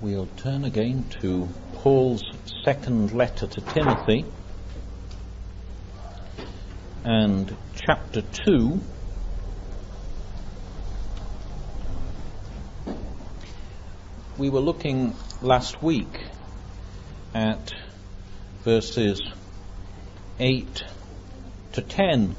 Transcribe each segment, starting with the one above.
We'll turn again to Paul's second letter to Timothy and chapter 2. We were looking last week at verses 8 to 10.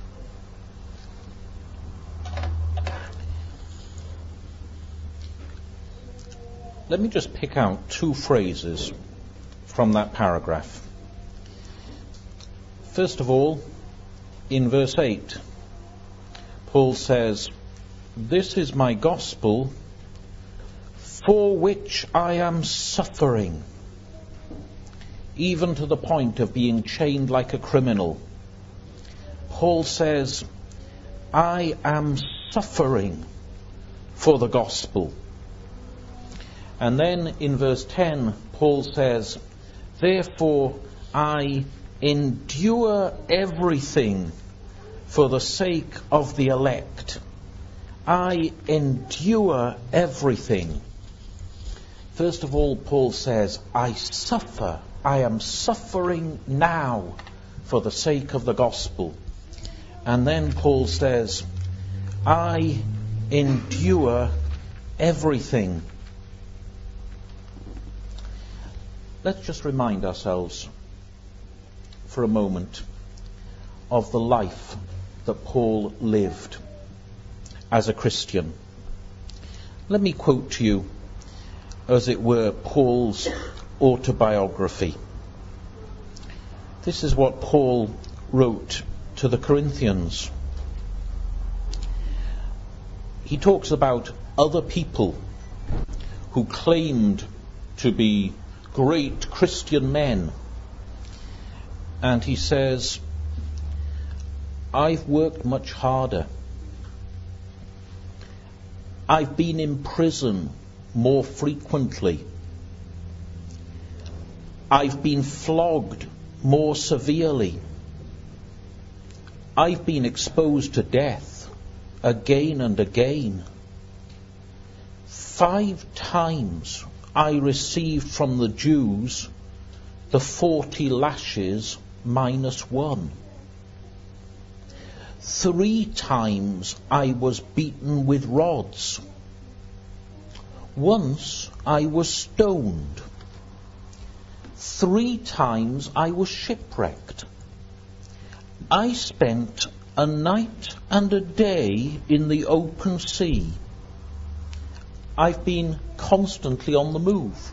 Let me just pick out two phrases from that paragraph. First of all, in verse 8, Paul says, "This is my gospel, for which I am suffering, even to the point of being chained like a criminal." Paul says, I am suffering for the gospel. And then in verse 10, Paul says, "Therefore I endure everything for the sake of the elect." I endure everything. First of all, Paul says, I suffer. I am suffering now for the sake of the gospel. And then Paul says, I endure everything. Let's just remind ourselves for a moment of the life that Paul lived as a Christian. Let me quote to you, as it were, Paul's autobiography. This is what Paul wrote to the Corinthians. He talks about other people who claimed to be great Christian men. And he says, I've worked much harder. I've been in prison more frequently. I've been flogged more severely. I've been exposed to death again and again. 5 times I received from the Jews the 40 lashes minus 1. 3 times I was beaten with rods. Once I was stoned. 3 times I was shipwrecked. I spent a night and a day in the open sea. I've been constantly on the move.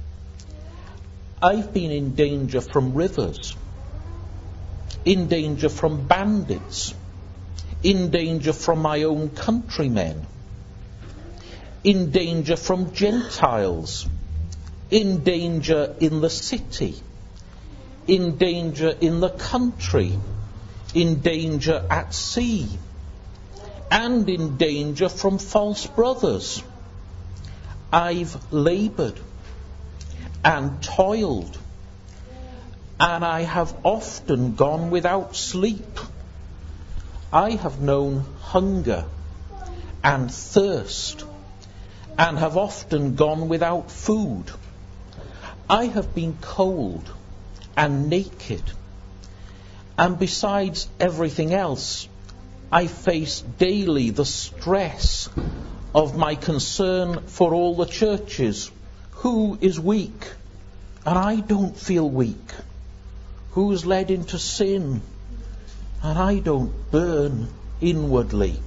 I've been in danger from rivers, in danger from bandits, in danger from my own countrymen, in danger from Gentiles, in danger in the city, in danger in the country, in danger at sea, and in danger from false brothers. I've laboured and toiled, and I have often gone without sleep. I have known hunger and thirst, and have often gone without food. I have been cold and naked, and besides everything else, I face daily the stress of my concern for all the churches. Who is weak? And I don't feel weak. Who's led into sin? And I don't burn inwardly.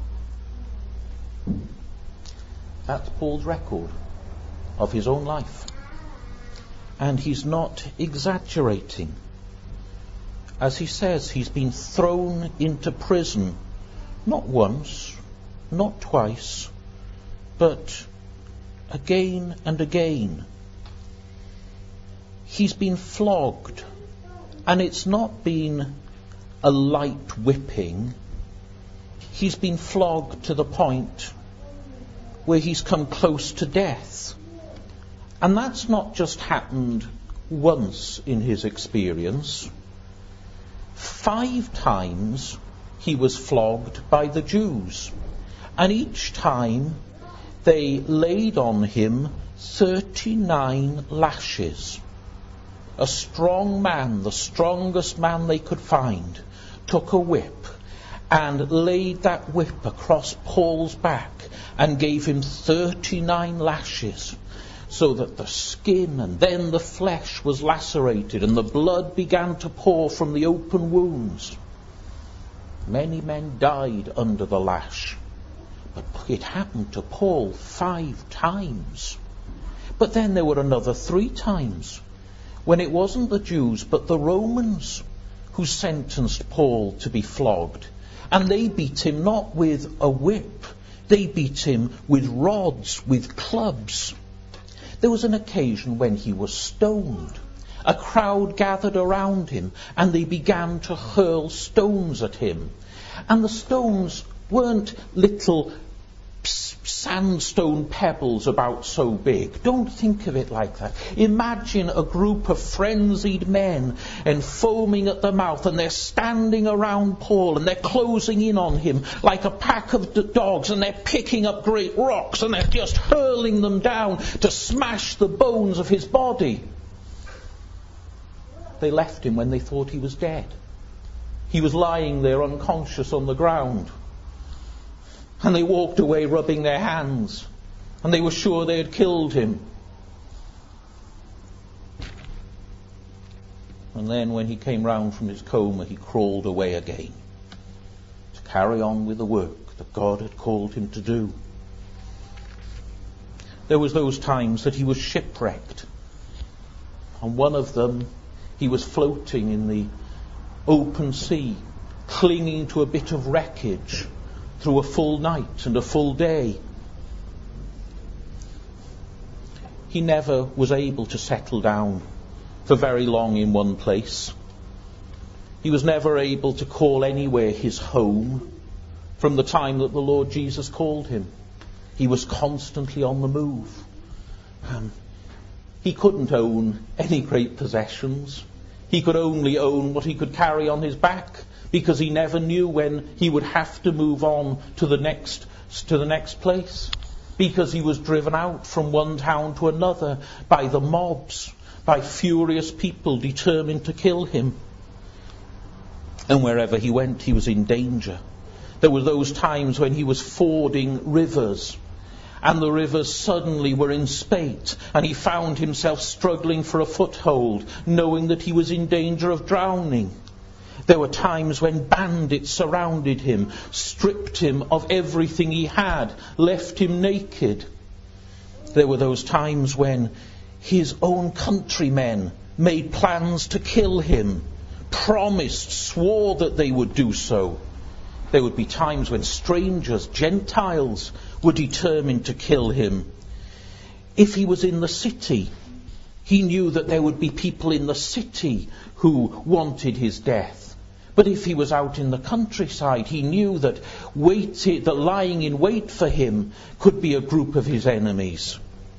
That's Paul's record of his own life. And he's not exaggerating. As he says, he's been thrown into prison, not once, not twice, but again and again. He's been flogged, and it's not been a light whipping. He's been flogged to the point where he's come close to death. And that's not just happened once in his experience. 5 times he was flogged by the Jews. And each time they laid on him 39 lashes. A strong man, the strongest man they could find, took a whip and laid that whip across Paul's back and gave him 39 lashes, so that the skin and then the flesh was lacerated and the blood began to pour from the open wounds. Many men died under the lash, but it happened to Paul 5 times. But then there were another 3 times when it wasn't the Jews but the Romans who sentenced Paul to be flogged. And they beat him not with a whip, they beat him with rods, with clubs. There was an occasion when he was stoned. A crowd gathered around him and they began to hurl stones at him. And the stones weren't little sandstone pebbles about so big. Don't think of it like that. Imagine a group of frenzied men and foaming at the mouth, and they're standing around Paul and they're closing in on him like a pack of dogs, and they're picking up great rocks and they're just hurling them down to smash the bones of his body. They left him when they thought he was dead. He was lying there unconscious on the ground. And they walked away rubbing their hands. And they were sure they had killed him. And then when he came round from his coma, he crawled away again to carry on with the work that God had called him to do. There was those times that he was shipwrecked. On one of them, he was floating in the open sea, clinging to a bit of wreckage through a full night and a full day. He never was able to settle down for very long in one place. He was never able to call anywhere his home from the time that the Lord Jesus called him. He was constantly on the move. He couldn't own any great possessions. He could only own what he could carry on his back, because he never knew when he would have to move on to the next place, because he was driven out from one town to another by the mobs, by furious people determined to kill him. And wherever he went, he was in danger. There were those times when he was fording rivers, and the rivers suddenly were in spate, and he found himself struggling for a foothold, knowing that he was in danger of drowning. There were times when bandits surrounded him, stripped him of everything he had, left him naked. There were those times when his own countrymen made plans to kill him, promised, swore that they would do so. There would be times when strangers, Gentiles, were determined to kill him. If he was in the city, he knew that there would be people in the city who wanted his death. But if he was out in the countryside, he knew that lying in wait for him could be a group of his enemies.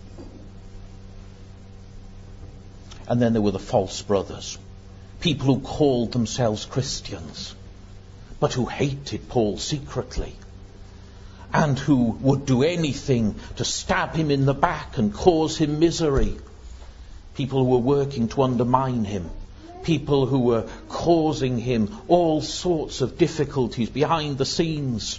And then there were the false brothers, people who called themselves Christians, but who hated Paul secretly, and who would do anything to stab him in the back and cause him misery. People who were working to undermine him. People who were causing him all sorts of difficulties behind the scenes.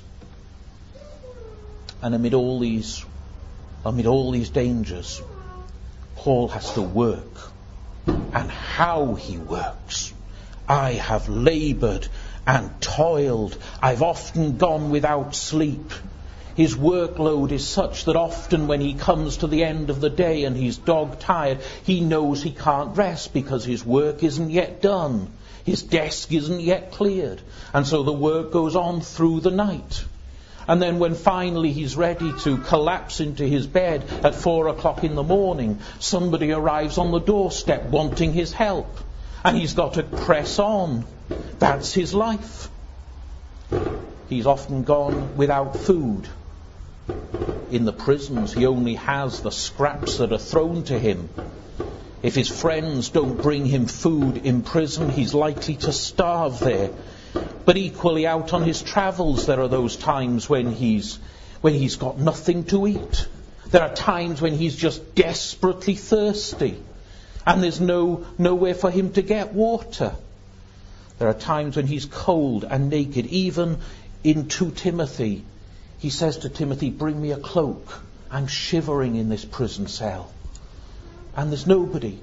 And amid all these dangers, Paul has to work. And how he works. I have laboured and toiled. I've often gone without sleep. His workload is such that often when he comes to the end of the day and he's dog-tired, he knows he can't rest because his work isn't yet done. His desk isn't yet cleared. And so the work goes on through the night. And then when finally he's ready to collapse into his bed at 4 o'clock in the morning, somebody arrives on the doorstep wanting his help. And he's got to press on. That's his life. He's often gone without food. In the prisons, he only has the scraps that are thrown to him. If his friends don't bring him food in prison, he's likely to starve there. But equally out on his travels, there are those times when he's got nothing to eat. There are times when he's just desperately thirsty and there's nowhere for him to get water. There are times when he's cold and naked. Even in 2 Timothy, he says to Timothy, bring me a cloak. I'm shivering in this prison cell. And there's nobody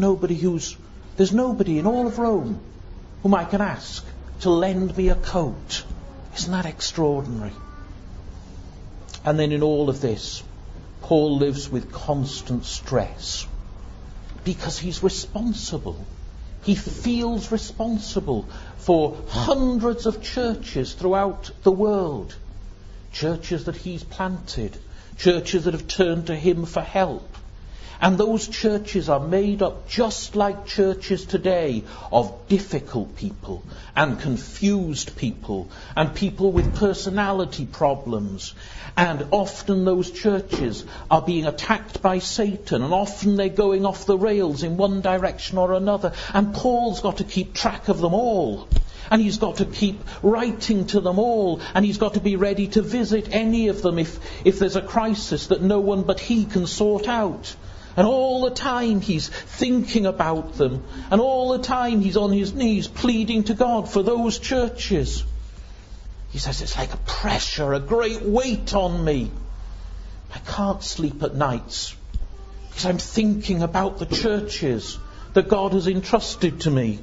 in all of Rome whom I can ask to lend me a coat. Isn't that extraordinary? And then in all of this, Paul lives with constant stress because he's responsible. He feels responsible for hundreds of churches throughout the world. Churches that he's planted. Churches that have turned to him for help. And those churches are made up, just like churches today, of difficult people and confused people and people with personality problems. And often those churches are being attacked by Satan, and often they're going off the rails in one direction or another. And Paul's got to keep track of them all. And he's got to keep writing to them all. And he's got to be ready to visit any of them if there's a crisis that no one but he can sort out. And all the time he's thinking about them. And all the time he's on his knees pleading to God for those churches. He says, it's like a pressure, a great weight on me. I can't sleep at nights because I'm thinking about the churches that God has entrusted to me.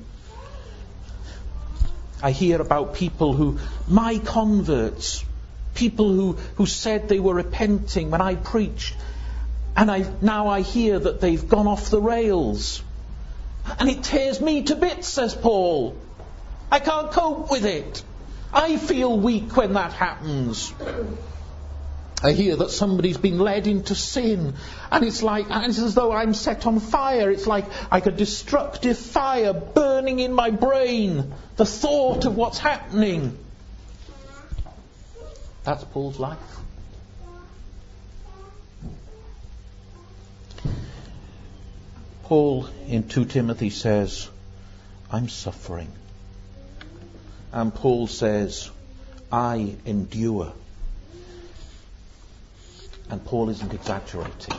I hear about people my converts, people who said they were repenting when I preached, and now I hear that they've gone off the rails. And it tears me to bits, says Paul. I can't cope with it. I feel weak when that happens. I hear that somebody's been led into sin, and it's as though I'm set on fire. It's like a destructive fire burning in my brain. The thought of what's happening. That's Paul's life. Paul in 2 Timothy says, I'm suffering. And Paul says, I endure. And Paul isn't exaggerating.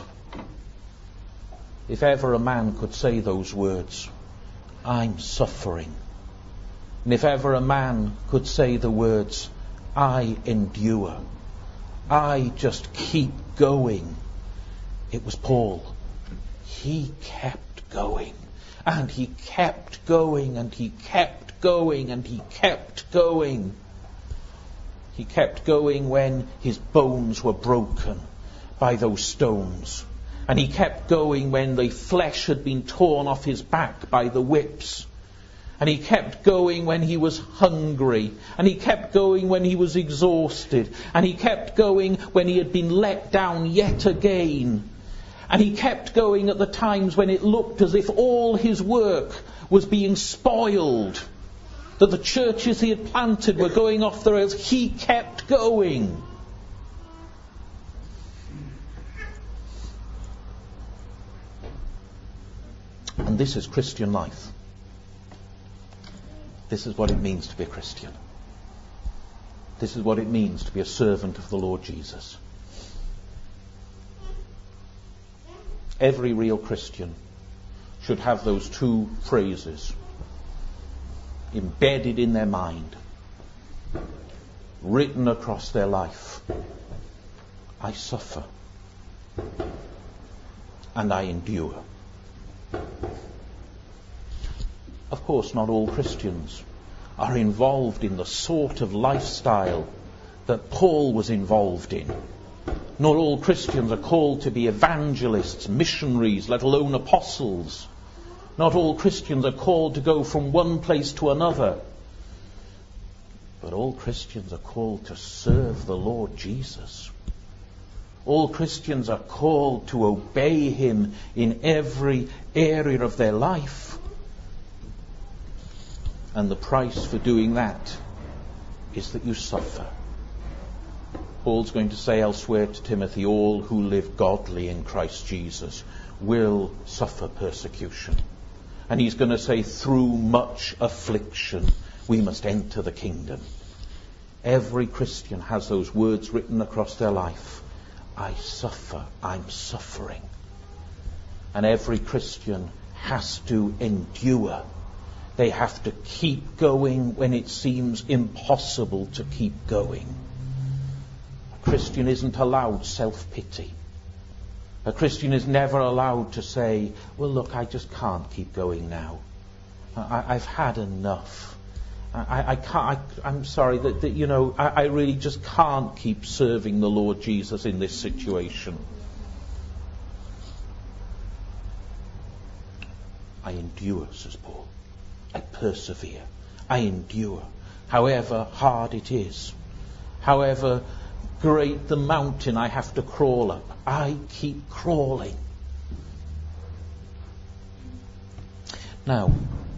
If ever a man could say those words, I'm suffering. And if ever a man could say the words, I endure, I just keep going, it was Paul. He kept going. And he kept going, and he kept going, and he kept going. He kept going when his bones were broken by those stones. And he kept going when the flesh had been torn off his back by the whips. And he kept going when he was hungry. And he kept going when he was exhausted. And he kept going when he had been let down yet again. And he kept going at the times when it looked as if all his work was being spoiled. That the churches he had planted were going off the rails. He kept going. And this is Christian life. This is what it means to be a Christian. This is what it means to be a servant of the Lord Jesus. Every real Christian should have those two phrases embedded in their mind, written across their life. I suffer and I endure. Of course, not all Christians are involved in the sort of lifestyle that Paul was involved in. Not all Christians are called to be evangelists, missionaries, let alone apostles. Not all Christians are called to go from one place to another. But all Christians are called to serve the Lord Jesus. All Christians are called to obey him in every area of their life. And the price for doing that is that you suffer. Paul's going to say elsewhere to Timothy, all who live godly in Christ Jesus will suffer persecution. And he's going to say, through much affliction we must enter the kingdom. Every Christian has those words written across their life. I suffer, I'm suffering. And every Christian has to endure. They have to keep going when it seems impossible to keep going. A Christian isn't allowed self-pity. A Christian is never allowed to say, well, look, I just can't keep going now. I've had enough. I can't. I'm sorry that I really just can't keep serving the Lord Jesus in this situation. I endure, says Paul. I persevere. I endure. However hard it is, however great the mountain I have to crawl up, I keep crawling. Now,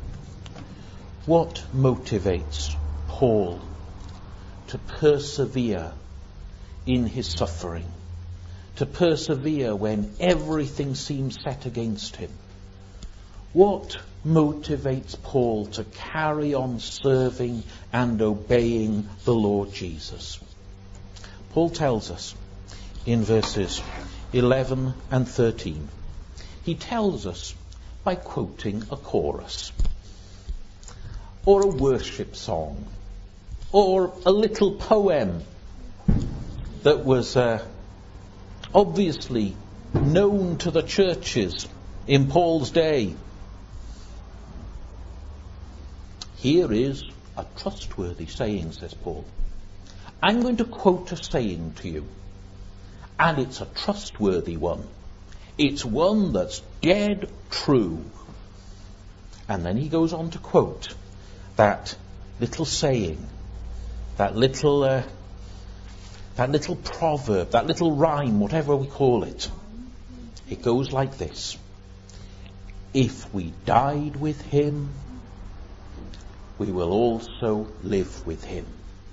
what motivates Paul to persevere in his suffering, to persevere when everything seems set against him? What motivates Paul to carry on serving and obeying the Lord Jesus? Paul tells us in verses 11 and 13. He tells us by quoting a chorus, or a worship song, or a little poem that was obviously known to the churches in Paul's day. Here is a trustworthy saying, says Paul. I'm going to quote a saying to you, and it's a trustworthy one. It's one that's dead true. And then he goes on to quote that little saying, that little proverb, that little rhyme, whatever we call it. It goes like this: if we died with him, we will also live with him.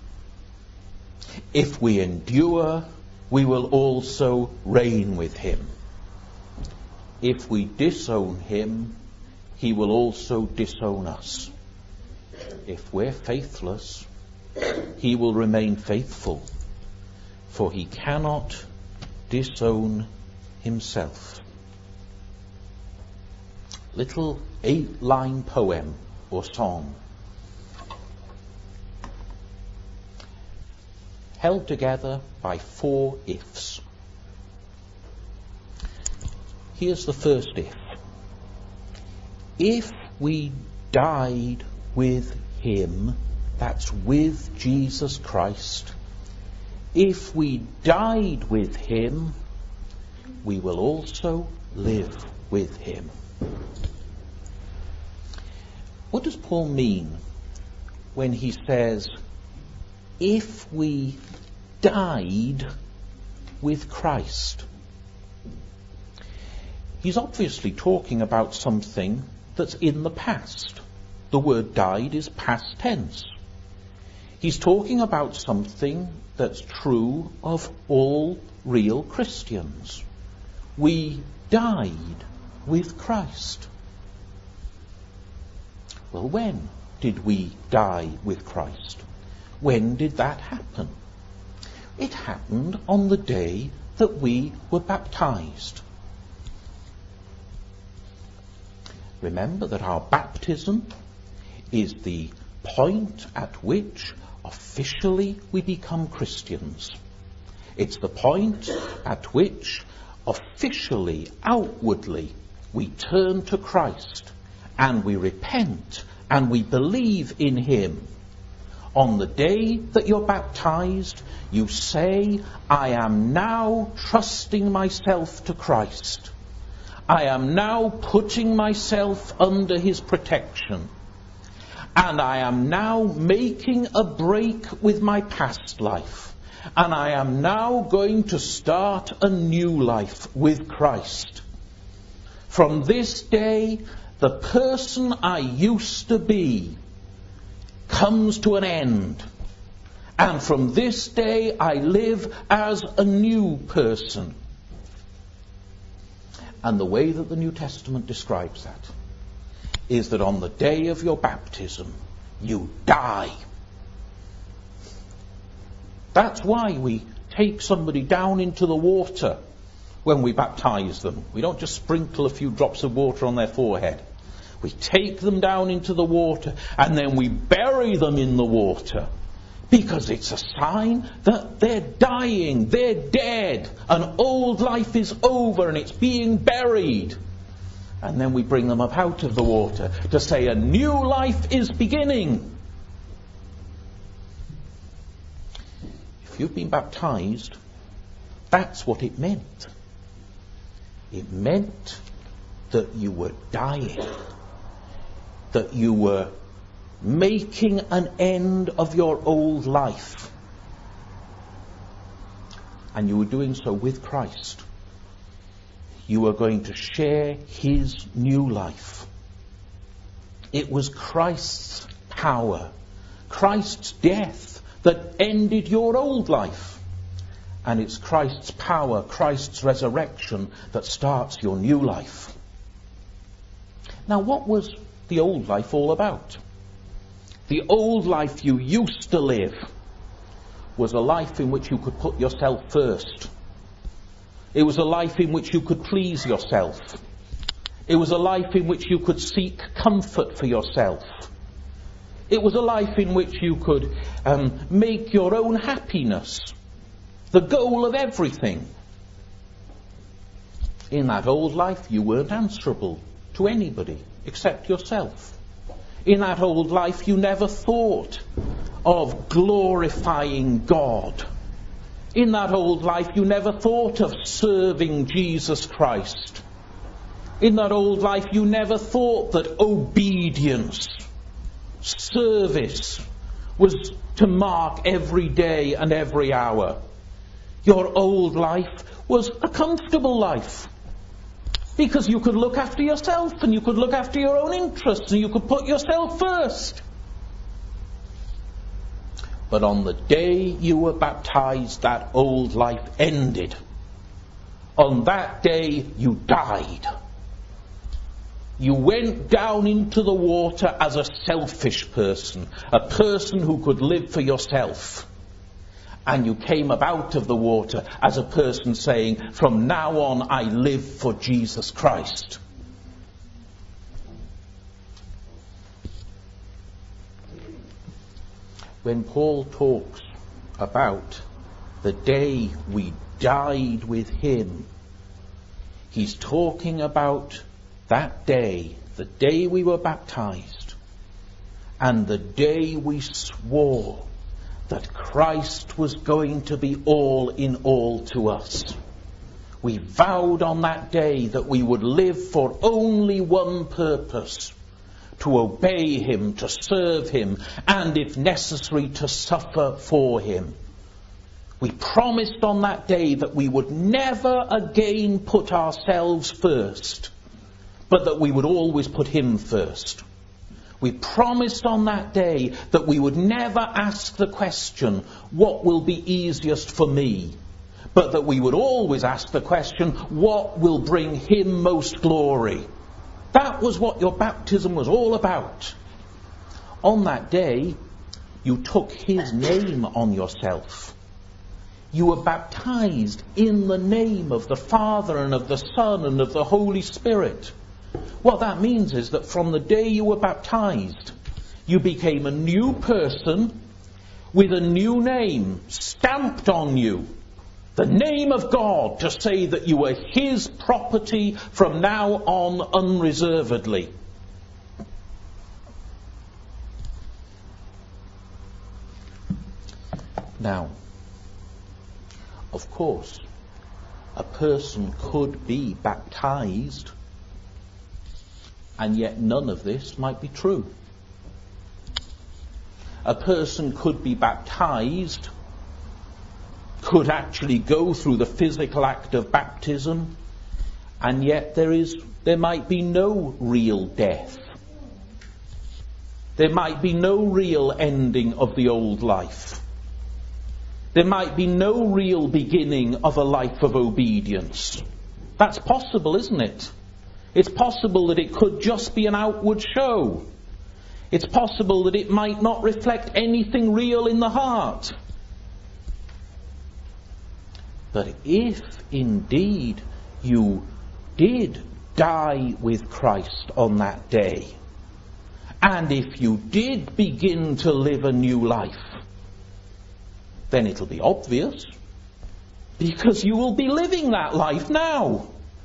If we endure, we will also reign with him. If we disown him, he will also disown us. If we're faithless, he will remain faithful, for he cannot disown himself. Little 8-line poem or song, held together by 4 ifs. Here's the first if. If we died with him, that's with Jesus Christ, if we died with him, we will also live with him. What does Paul mean when he says, if we died with Christ? He's obviously talking about something that's in the past. The word died is past tense. He's talking about something that's true of all real Christians. We died with Christ. Well, when did we die with Christ? When did that happen? It happened on the day that we were baptized. Remember that our baptism is the point at which officially we become Christians. It's the point at which officially, outwardly, we turn to Christ and we repent and we believe in him. On the day that you're baptized, you say, I am now trusting myself to Christ. I am now putting myself under his protection. And I am now making a break with my past life. And I am now going to start a new life with Christ. From this day, the person I used to be comes to an end. And from this day, I live as a new person. And the way that the New Testament describes that is that on the day of your baptism, you die. That's why we take somebody down into the water when we baptize them. We don't just sprinkle a few drops of water on their forehead. We take them down into the water and then we bury them in the water, because it's a sign that they're dying, they're dead, an old life is over and it's being buried. And then we bring them up out of the water to say a new life is beginning. If you've been baptized, that's what it meant. It meant that you were dying, that you were making an end of your old life. And you were doing so with Christ. You were going to share his new life. It was Christ's power, Christ's death that ended your old life. And it's Christ's power, Christ's resurrection that starts your new life. Now, what was the old life all about? The old life you used to live was a life in which you could put yourself first. It was a life in which you could please yourself. It was a life in which you could seek comfort for yourself. It was a life in which you could make your own happiness the goal of everything. In that old life, you weren't answerable to anybody except yourself. In that old life, you never thought of glorifying God. In that old life, you never thought of serving Jesus Christ. In that old life, you never thought that obedience, service, was to mark every day and every hour. Your old life was a comfortable life, because you could look after yourself and you could look after your own interests and you could put yourself first. But on the day you were baptized, that old life ended. On that day you died. You went down into the water as a selfish person, a person who could live for yourself. And you came up out of the water as a person saying, from now on I live for Jesus Christ. When Paul talks about the day we died with him, he's talking about that day, the day we were baptized, and the day we swore that Christ was going to be all in all to us. We vowed on that day that we would live for only one purpose: to obey him, to serve him, and if necessary to suffer for him. We promised on that day that we would never again put ourselves first, but that we would always put him first. We promised on that day that we would never ask the question, what will be easiest for me? But that we would always ask the question, what will bring him most glory? That was what your baptism was all about. On that day, you took his name on yourself. You were baptized in the name of the Father and of the Son and of the Holy Spirit. What that means is that from the day you were baptized, you became a new person with a new name stamped on you. The name of God, to say that you were his property from now on unreservedly. Now, of course, a person could be baptized, and yet none of this might be true. A person could be baptized, could actually go through the physical act of baptism, and yet there might be no real death. There might be no real ending of the old life. There might be no real beginning of a life of obedience. That's possible, isn't it? It's possible that it could just be an outward show. It's possible that it might not reflect anything real in the heart. But if indeed you did die with Christ on that day, and if you did begin to live a new life, then it'll be obvious, because you will be living that life now.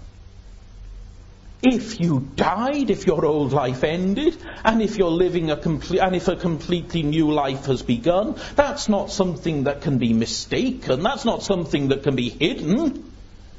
If you died, if your old life ended, and if you're living if a completely new life has begun, that's not something that can be mistaken. That's not something that can be hidden.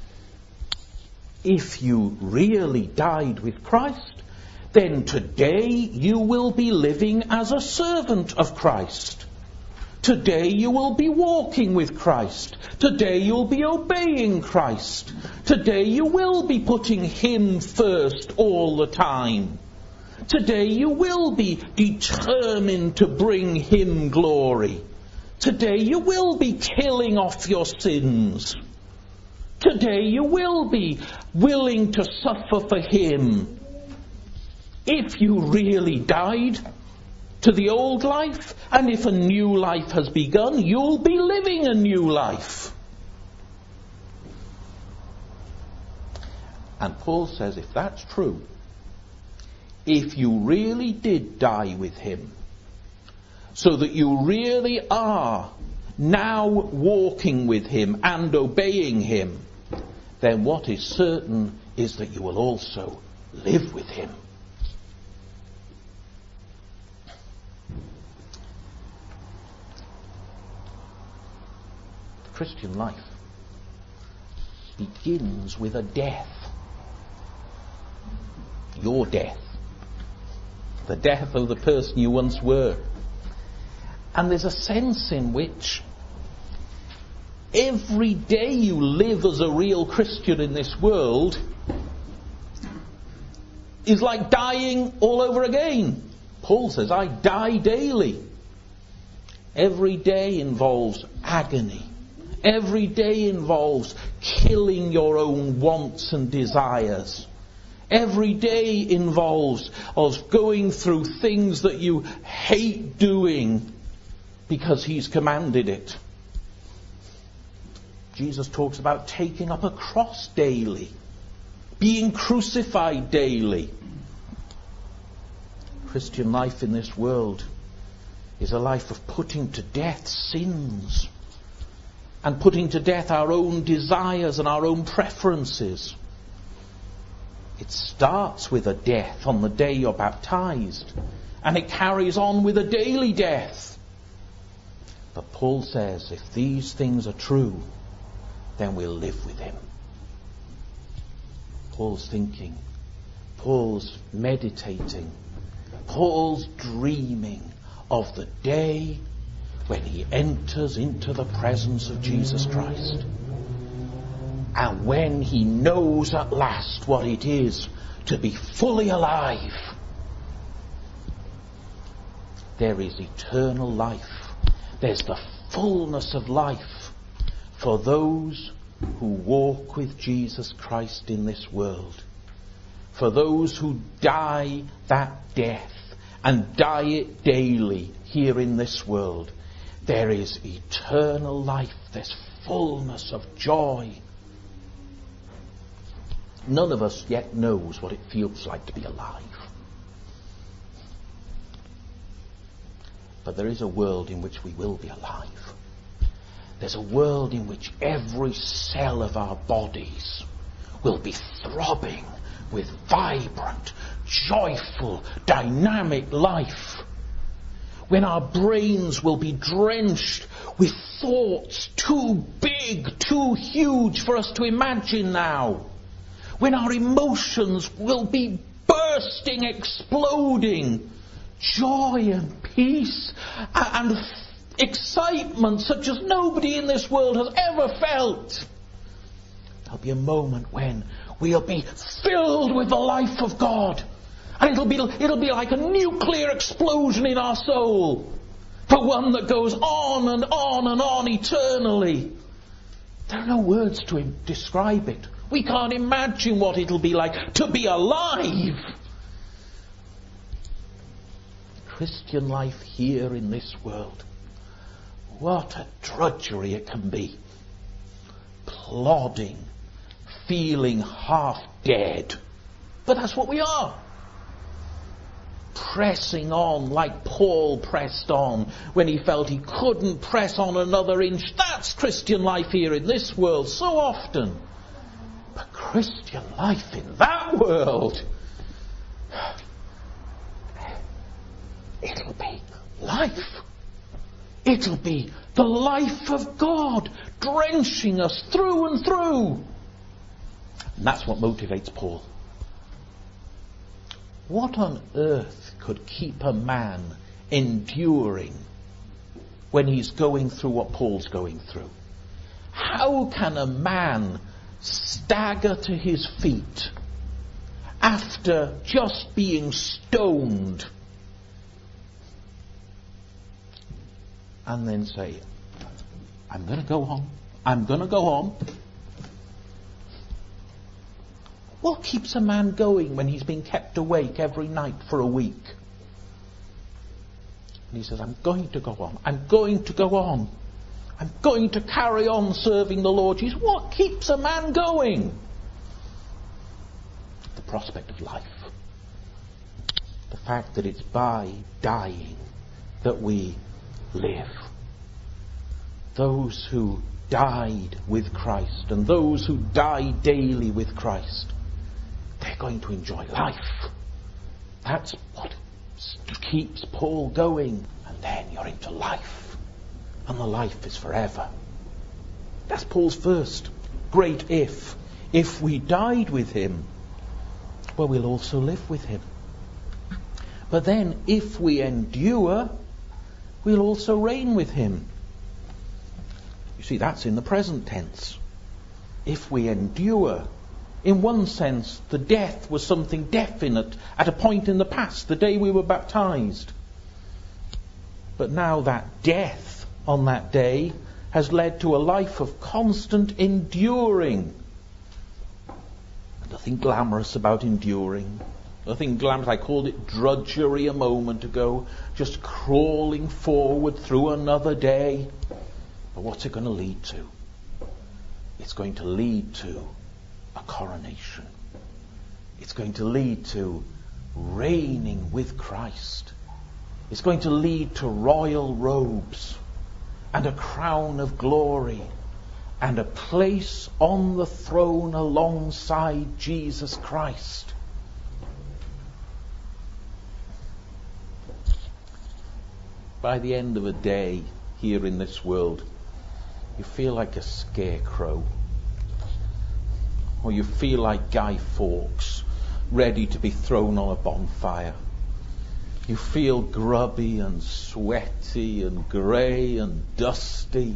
If you really died with Christ, then today you will be living as a servant of Christ. Today you will be walking with Christ. Today you'll be obeying Christ. Today you will be putting Him first all the time. Today you will be determined to bring Him glory. Today you will be killing off your sins. Today you will be willing to suffer for Him. If you really died to the old life, and if a new life has begun, you'll be living a new life. And Paul says, if that's true, if you really did die with Him, so that you really are now walking with Him and obeying Him, then what is certain is that you will also live with Him. Christian life begins with a death. Your death. The death of the person you once were. And there's a sense in which every day you live as a real Christian in this world is like dying all over again. Paul says, I die daily. Every day involves agony. Every day involves killing your own wants and desires. Every day involves us going through things that you hate doing because He's commanded it. Jesus talks about taking up a cross daily, being crucified daily. Christian life in this world is a life of putting to death sins and putting to death our own desires and our own preferences. It starts with a death on the day you're baptized, and it carries on with a daily death. But Paul says, if these things are true, then we'll live with Him. Paul's thinking, Paul's meditating, Paul's dreaming of the day when he enters into the presence of Jesus Christ. And when he knows at last what it is to be fully alive. There is eternal life. There's the fullness of life for those who walk with Jesus Christ in this world. For those who die that death and die it daily here in this world. There is eternal life. There's fullness of joy. None of us yet knows what it feels like to be alive. But there is a world in which we will be alive. There's a world in which every cell of our bodies will be throbbing with vibrant, joyful, dynamic life. When our brains will be drenched with thoughts too big, too huge for us to imagine now. When our emotions will be bursting, exploding. Joy and peace and excitement such as nobody in this world has ever felt. There'll be a moment when we'll be filled with the life of God. And it'll be like a nuclear explosion in our soul. For one that goes on and on and on eternally. There are no words to describe it. We can't imagine what it'll be like to be alive. Christian life here in this world. What a drudgery it can be. plodding, feeling half dead. But that's what we are. Pressing on like Paul pressed on when he felt he couldn't press on another inch. That's Christian life here in this world so often. But Christian life in that world, it'll be life. It'll be the life of God drenching us through and through. And that's what motivates Paul. What on earth could keep a man enduring when he's going through what Paul's going through? How can a man stagger to his feet after just being stoned and then say, I'm going to go on, I'm going to go on? What keeps a man going when he's been kept awake every night for a week? And he says, I'm going to go on. I'm going to go on. I'm going to carry on serving the Lord Jesus. What keeps a man going? The prospect of life. The fact that it's by dying that we live. Those who died with Christ and those who die daily with Christ, they're going to enjoy life. That's what keeps Paul going. And then you're into life. And the life is forever. That's Paul's first great if. If we died with him, well, we'll also live with him. But then if we endure, we'll also reign with him. You see, that's in the present tense. If we endure, in one sense, the death was something definite at a point in the past, the day we were baptized. But now that death on that day has led to a life of constant enduring. Nothing glamorous about enduring. Nothing glamorous. I called it drudgery a moment ago. Just crawling forward through another day. But what's it going to lead to? It's going to lead to a coronation. It's going to lead to reigning with Christ. It's going to lead to royal robes and a crown of glory and a place on the throne alongside Jesus Christ. By the end of a day here in this world, you feel like a scarecrow. Or you feel like Guy Fawkes, ready to be thrown on a bonfire. You feel grubby and sweaty and grey and dusty.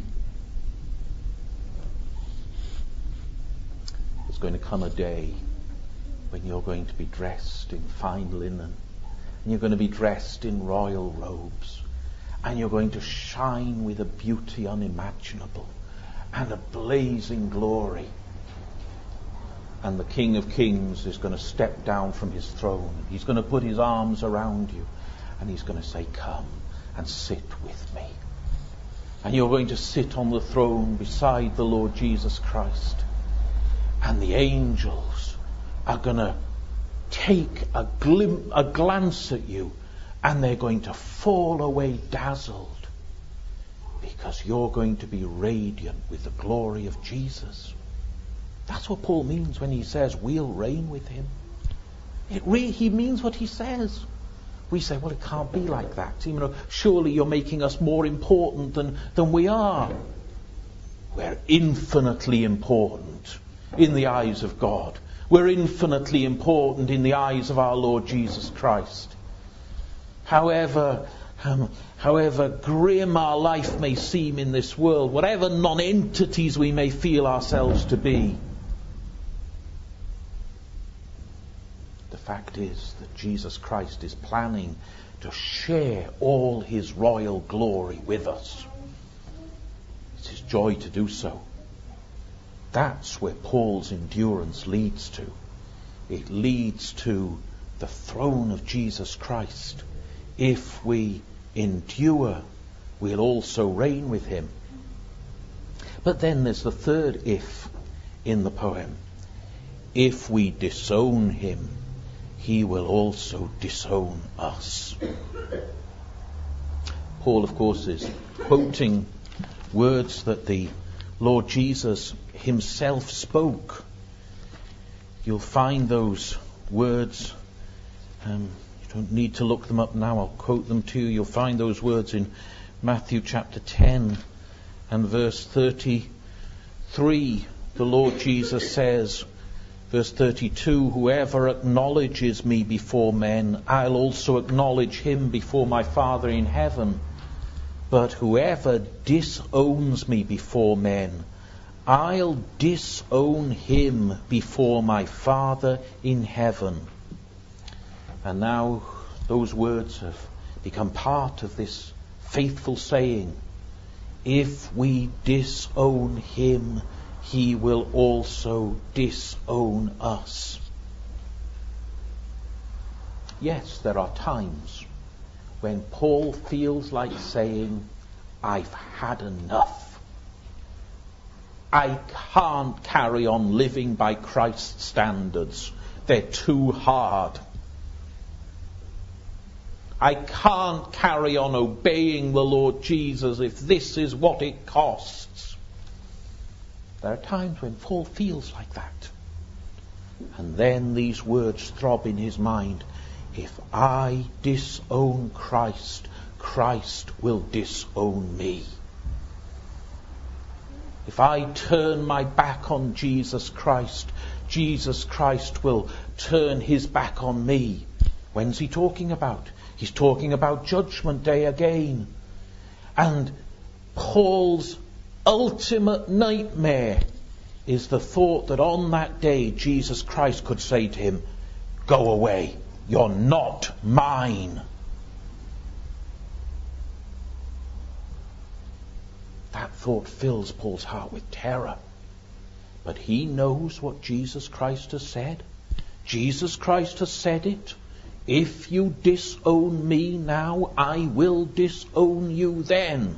There's going to come a day when you're going to be dressed in fine linen, and you're going to be dressed in royal robes, and you're going to shine with a beauty unimaginable and a blazing glory. And the King of Kings is going to step down from his throne. He's going to put his arms around you. And he's going to say, come and sit with me. And you're going to sit on the throne beside the Lord Jesus Christ. And the angels are going to take a glance at you. And they're going to fall away dazzled. Because you're going to be radiant with the glory of Jesus. That's what Paul means when he says we'll reign with him. He means what he says. We say, well, it can't be like that. Surely you're making us more important than we are. We're infinitely important in the eyes of God. We're infinitely important in the eyes of our Lord Jesus Christ. However grim our life may seem in this world, whatever non-entities we may feel ourselves to be, the fact is that Jesus Christ is planning to share all his royal glory with us. It's his joy to do so. That's where Paul's endurance leads to. It leads to the throne of Jesus Christ. If we endure, we'll also reign with him. But then there's the third if. in the poem, if we disown him, he will also disown us. Paul, of course, is quoting words that the Lord Jesus himself spoke. You'll find those words, you don't need to look them up now, I'll quote them to you. You'll find those words in Matthew chapter 10 and verse 33. The Lord Jesus says, verse 32, whoever acknowledges me before men, I'll also acknowledge him before my Father in heaven. But whoever disowns me before men, I'll disown him before my Father in heaven. And now those words have become part of this faithful saying, if we disown him, he will also disown us. Yes, there are times when Paul feels like saying, I've had enough. I can't carry on living by Christ's standards. They're too hard. I can't carry on obeying the Lord Jesus if this is what it costs. There are times when Paul feels like that. And then these words throb in his mind. If I disown Christ, Christ will disown me. If I turn my back on Jesus Christ, Jesus Christ will turn his back on me. When's he talking about? He's talking about Judgment Day again. And Paul's ultimate nightmare is the thought that on that day Jesus Christ could say to him, go away, you're not mine. That thought fills Paul's heart with terror. But he knows what Jesus Christ has said. Jesus Christ has said it. If you disown me now, I will disown you then.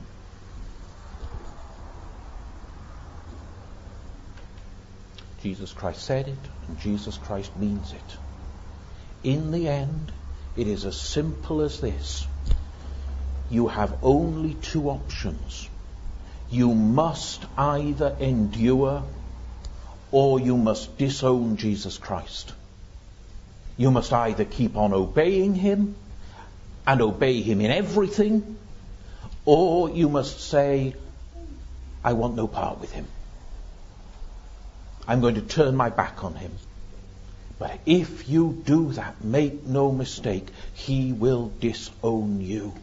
Jesus Christ said it, and Jesus Christ means it. In the end, it is as simple as this. You have only two options. You must either endure or you must disown Jesus Christ. You must either keep on obeying him and obey him in everything, or you must say, I want no part with him. I'm going to turn my back on him. But if you do that, make no mistake, he will disown you.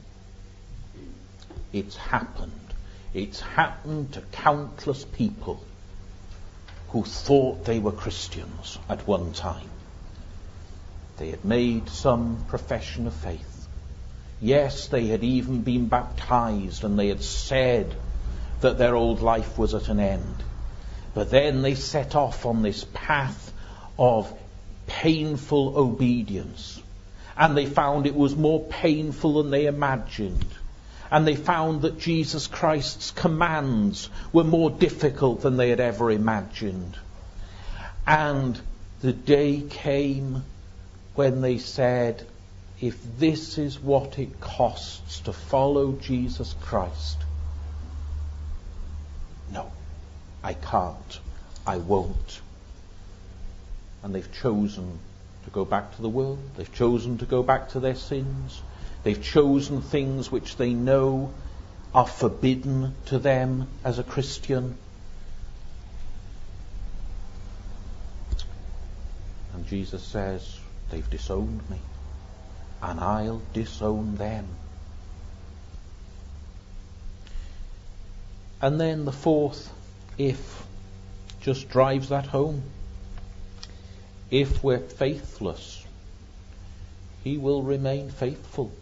It's happened. It's happened to countless people who thought they were Christians at one time. They had made some profession of faith. Yes, they had even been baptized and they had said that their old life was at an end. But then they set off on this path of painful obedience. And they found it was more painful than they imagined. And they found that Jesus Christ's commands were more difficult than they had ever imagined. And the day came when they said, if this is what it costs to follow Jesus Christ, no, I can't, I won't. And they've chosen to go back to the world. They've chosen to go back to their sins. They've chosen things which they know are forbidden to them as a Christian. And Jesus says, they've disowned me, and I'll disown them. And then the fourth if just drives that home. If we're faithless, he will remain faithful.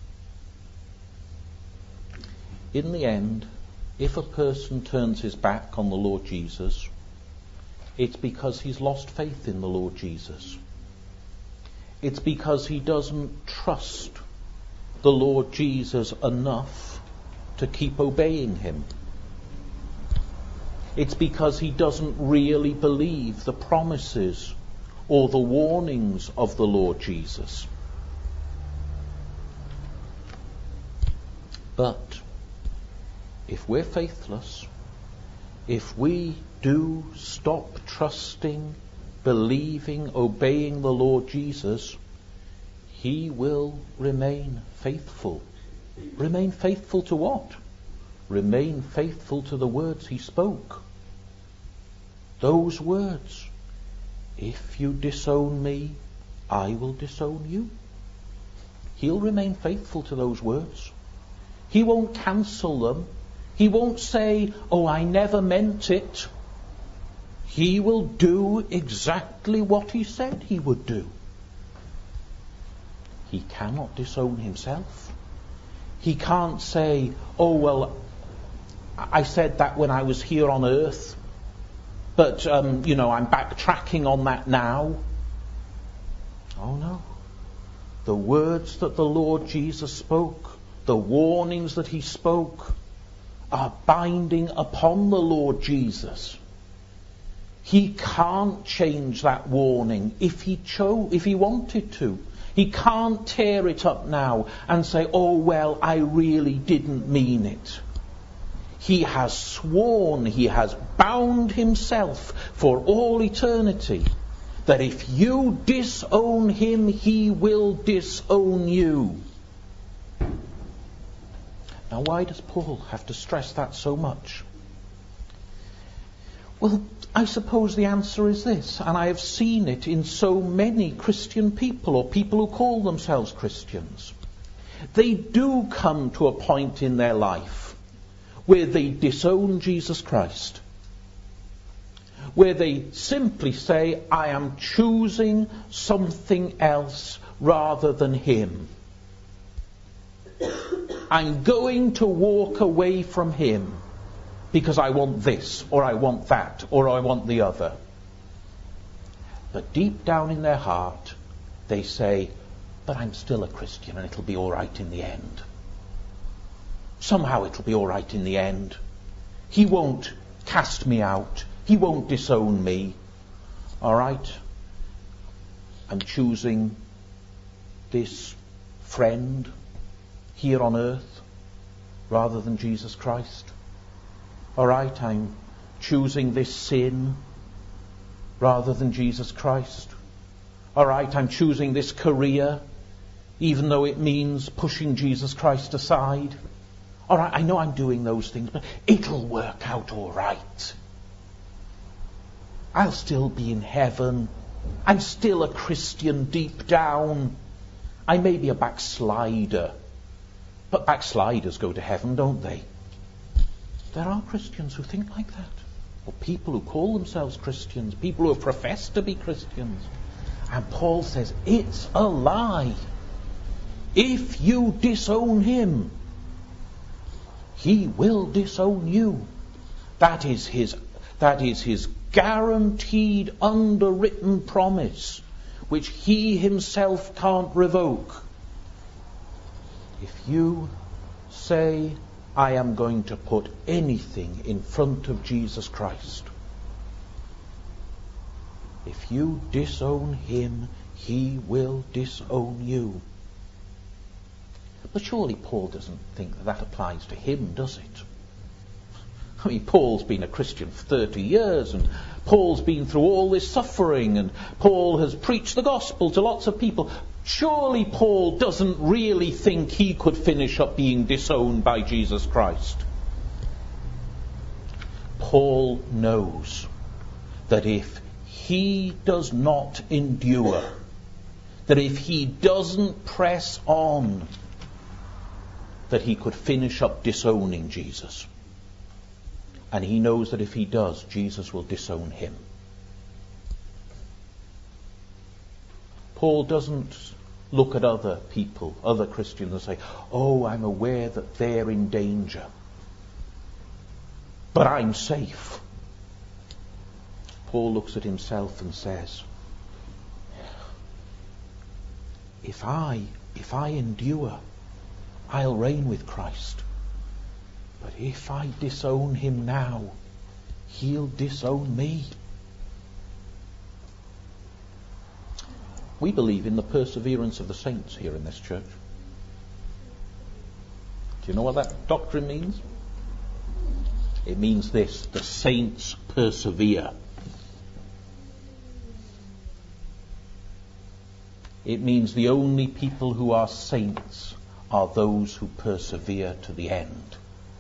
In the end, if a person turns his back on the Lord Jesus, it's because he's lost faith in the Lord Jesus. It's because he doesn't trust the Lord Jesus enough to keep obeying him. It's because he doesn't really believe the promises or the warnings of the Lord Jesus. But if we're faithless, if we do stop trusting, believing, obeying the Lord Jesus, he will remain faithful. Remain faithful to what? Remain faithful to the words he spoke. Those words, if you disown me, I will disown you. He'll remain faithful to those words. He won't cancel them. He won't say, oh, I never meant it. He will do exactly what he said he would do. He cannot disown himself. He can't say, oh, well, I said that when I was here on earth, but, I'm backtracking on that now. Oh, no. The words that the Lord Jesus spoke, the warnings that he spoke, are binding upon the Lord Jesus. He can't change that warning if he wanted to. He can't tear it up now and say, oh, well, I really didn't mean it. He has sworn, he has bound himself for all eternity that if you disown him, he will disown you. Now, why does Paul have to stress that so much? Well, I suppose the answer is this, and I have seen it in so many Christian people, or people who call themselves Christians. They do come to a point in their life where they disown Jesus Christ, where they simply say, I am choosing something else rather than him. I'm going to walk away from him because I want this, or I want that, or I want the other. But deep down in their heart, they say, but I'm still a Christian and it'll be all right in the end. Somehow it'll be all right in the end. He won't cast me out. He won't disown me. All right? I'm choosing this friend here on earth rather than Jesus Christ. All right, I'm choosing this sin rather than Jesus Christ. All right, I'm choosing this career even though it means pushing Jesus Christ aside. All right, I know I'm doing those things, but it'll work out all right. I'll still be in heaven. I'm still a Christian deep down. I may be a backslider, but backsliders go to heaven, don't they? There are Christians who think like that. Or people who call themselves Christians, people who have professed to be Christians. And Paul says, it's a lie. If you disown him, he will disown you. That is his guaranteed, underwritten promise, which he himself can't revoke. If you say, I am going to put anything in front of Jesus Christ, if you disown him, he will disown you. But surely Paul doesn't think that applies to him, does it? I mean, Paul's been a Christian for 30 years, and Paul's been through all this suffering, and Paul has preached the gospel to lots of people. Surely Paul doesn't really think he could finish up being disowned by Jesus Christ. Paul knows that if he does not endure, that if he doesn't press on, that he could finish up disowning Jesus. And he knows that if he does, Jesus will disown him. Paul doesn't look at other people, other Christians, and say, oh, I'm aware that they're in danger, but I'm safe. Paul looks at himself and says, if I endure, I'll reign with Christ. But if I disown him now, He'll disown me. We believe in the perseverance of the saints here in this church. Do you know what that doctrine means? It means this: the saints persevere. It means the only people who are saints are those who persevere to the end.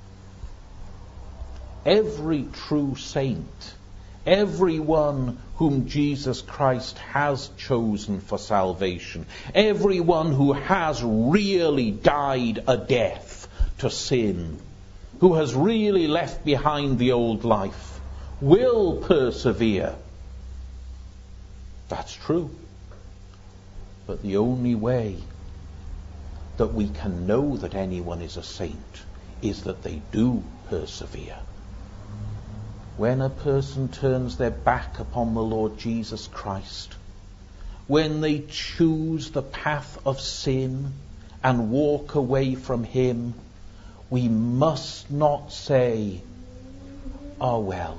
Every true saint, everyone whom Jesus Christ has chosen for salvation, everyone who has really died a death to sin, who has really left behind the old life, will persevere. That's true. But the only way that we can know that anyone is a saint is that they do persevere. When a person turns their back upon the Lord Jesus Christ, when they choose the path of sin and walk away from Him, we must not say, oh well,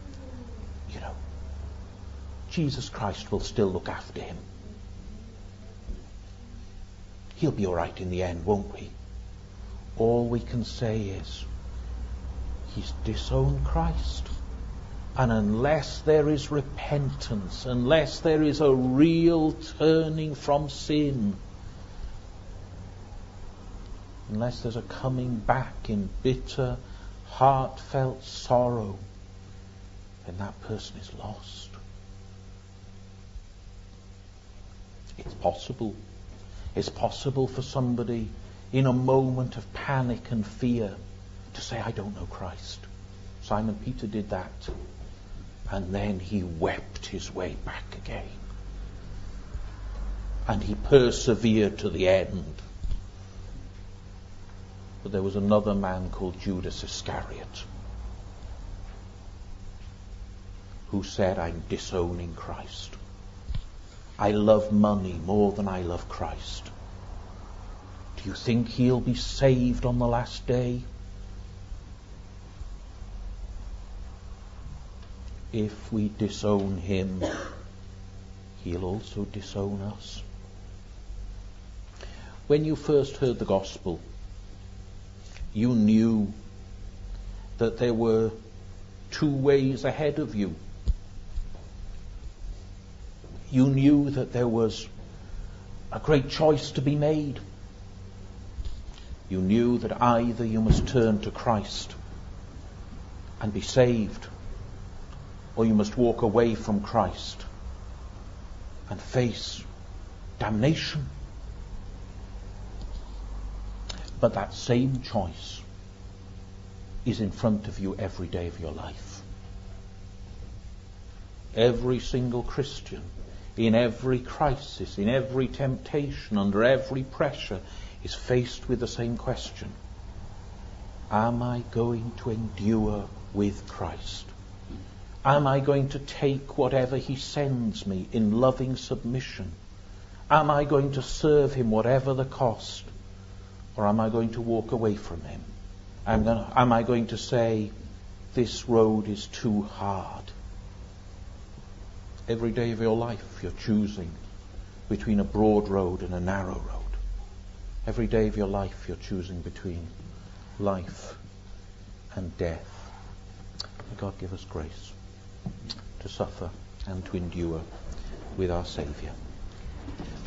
Jesus Christ will still look after him. He'll be all right in the end, won't he? All we can say is, he's disowned Christ. And unless there is repentance, unless there is a real turning from sin, unless there's a coming back in bitter, heartfelt sorrow, then that person is lost. It's possible. It's possible for somebody in a moment of panic and fear to say, I don't know Christ. Simon Peter did that. And then he wept his way back again. And he persevered to the end. But there was another man called Judas Iscariot who said, I'm disowning Christ. I love money more than I love Christ. Do you think he'll be saved on the last day? If we disown him, he'll also disown us. When you first heard the gospel, you knew that there were two ways ahead of you. You knew that there was a great choice to be made. You knew that either you must turn to Christ and be saved, or you must walk away from Christ and face damnation. But that same choice is in front of you every day of your life. Every single Christian, in every crisis, in every temptation, under every pressure, is faced with the same question. Am I going to endure with Christ? Am I going to take whatever he sends me in loving submission? Am I going to serve him whatever the cost? Or am I going to walk away from him? Am I going to say, this road is too hard? Every day of your life you're choosing between a broad road and a narrow road. Every day of your life you're choosing between life and death. May God give us grace to suffer and to endure with our Saviour.